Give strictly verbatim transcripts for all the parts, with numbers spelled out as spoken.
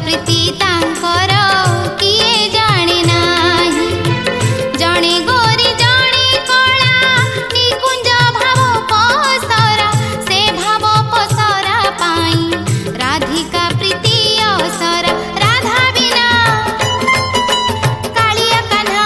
प्रीति तांकर किए जाने नाही जणे गोरी जणे कला निकुंज भाव पसरा से भाव पसरा पाई राधिका प्रीति असरा राधा बिना कालिया कान्हा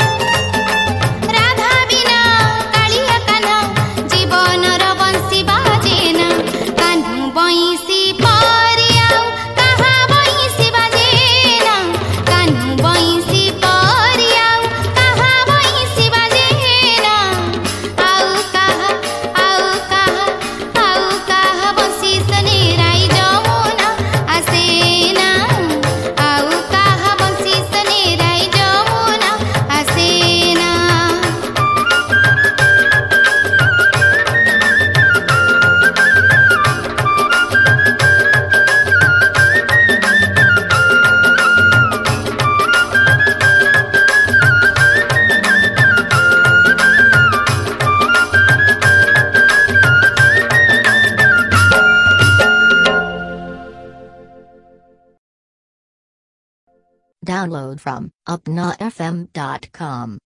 राधा बिना कालिया कान्हा जीवनर बंसी बाजेना कान्हू बंसी परि आउ कहा बंसी बाजेना कान्हू बंसी परि आउ कहा बंसी बाजेना आउ कहा आउ कहा आउ कहा बंसी सने राई जमुना आसेना आउ कहा बंसी सने राई Jamuna आसेना Download from upnafm dot com.